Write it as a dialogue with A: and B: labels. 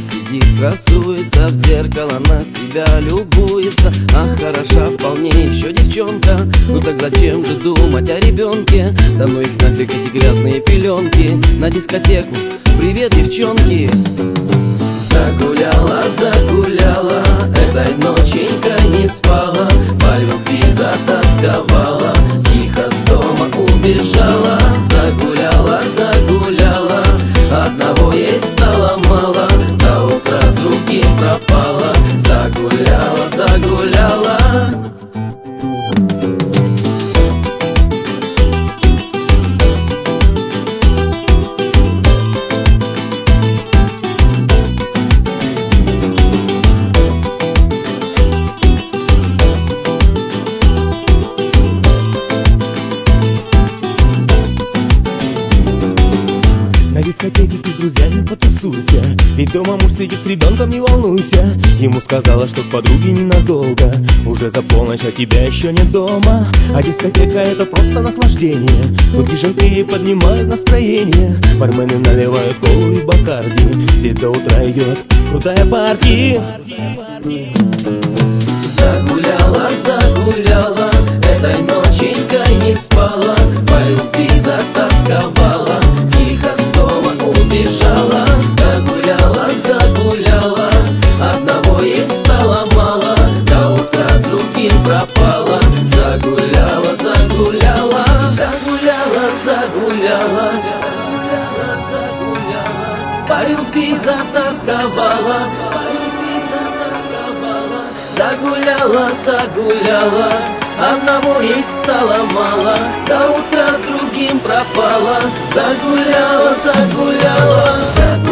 A: сидит, красуется, в зеркало на себя любуется. Ах, хороша вполне еще девчонка, ну так зачем же думать о ребенке? Да ну их нафиг эти грязные пеленки. На дискотеку, привет, девчонки. Загуляла, загуляла, этой ноченькой не спала, по любви затасковала, тихо с дома убежала. Загуляла, загуляла, одного ей стало мало, до утра с другим пропала. Загуляла, загуляла.
B: На дискотеке ты с друзьями потусуйся, ведь дома муж сидит с ребенком, не волнуйся. Ему сказала, что к подруге ненадолго, уже за полночь, а тебя еще не дома. А дискотека это просто наслаждение, тут женские поднимают настроение, бармены наливают колу и бакарди, здесь до утра идет крутая партия.
A: Загуляла, загуляла, этой ноченькой не спала, по любви затасковала, тихо с дома убежала. Загуляла, загуляла, одного ей стало мало, до утра с другим пропала. Загуляла, загуляла, загуляла, загуляла, загуляла, загуляла, по любви затасковала, по любви затасковала. Загуляла, загуляла, одного ей стало мало, до утра с другим пропала. Загуляла, загуляла, загуляла.